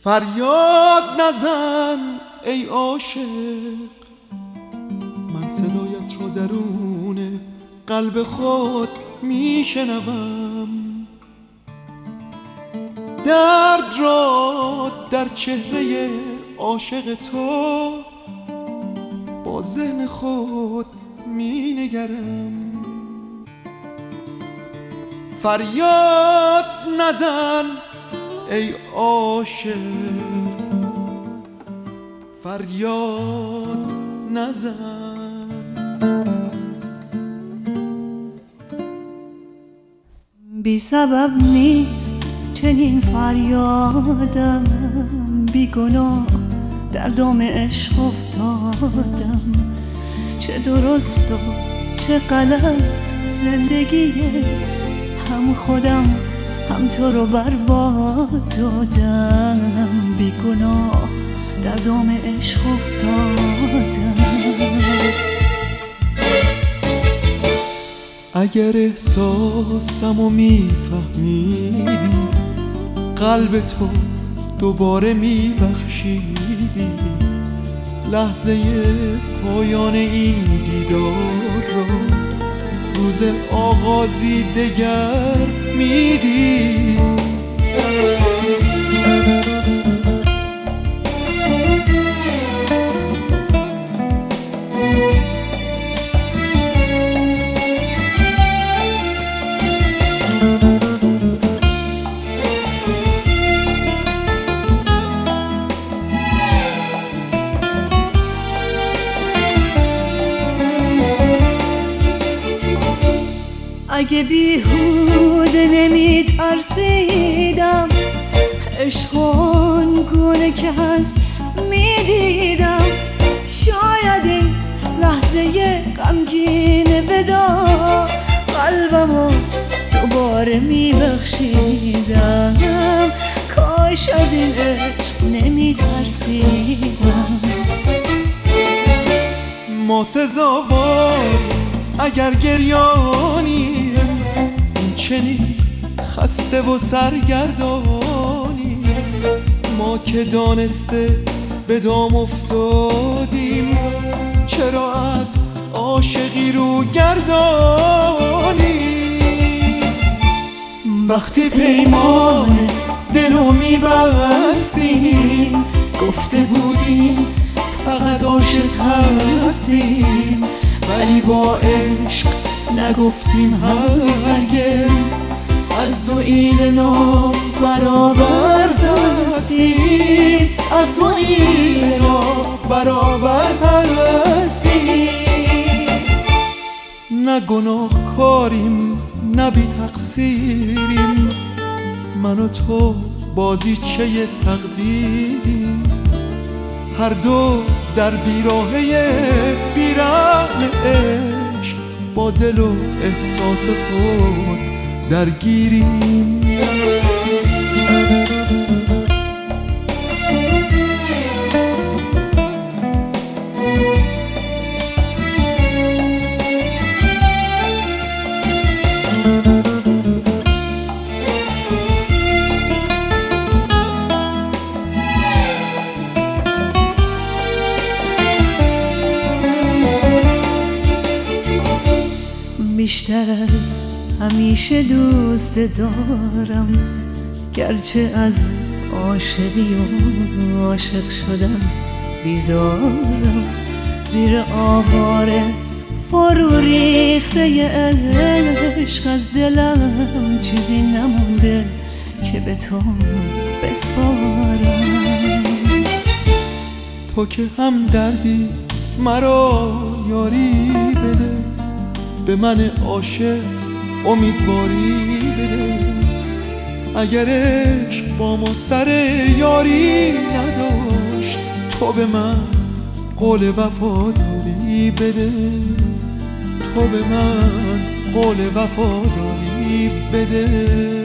فریاد نزن ای عاشق، من صدایت را درون قلب خود میشنوم. درد را در چهره عاشق تو با ذهن خود مینگرم. فریاد نزن ای عاشق، فریاد نزن. بی سبب نیست چنین فریادم، بی گناه در دام عشق افتادم. چه درست و چه غلط زندگیه، هم خودم هم تو رو برباد دادم. بی گناه در دام عشق افتادم. اگر احساسمو میفهمیدی، قلب تو دوباره میبخشیدی. لحظه پایان این دیدار را روز آغازی دگر میدی. اگه بیهوده نمی ترسیدم، عشق آنگونه که هست میدیدم. شاید این لحظه غمگین ودا قلبمو دوباره میبخشیدم. کاش از این عشق نمی ترسیدم. ما سزاوار اگر گریانی، این چنین خسته و سرگردانی. ما که دانسته به دام افتادیم، چرا از عاشقی رو گردانی؟ وقتی پیمان دلو میبستیم، گفته بودیم فقط عاشق هستیم، ولی با عشق نگفتیم هرگز از دو اینا برابر هستیم. از دو اینا برابر هستیم. نه گناه کاریم نه بی تقصیریم، من و تو بازیچه تقدیریم. هر دو در بیراهه بیرحم عشق با دل و احساس خود درگیریم. بیشتر از همیشه دوست دارم، گرچه از عاشقی و عاشق شدم بیزارم. زیر آواره فرو ریخته عشق از دلم چیزی نمونده که به تو بسپارم. تو که هم دردی مرا یاری بده، به من عاشق امیدواری بده. اگر عشق با ما سر یاری نداشت، تو به من قول وفاداری بده. تو به من قول وفاداری بده.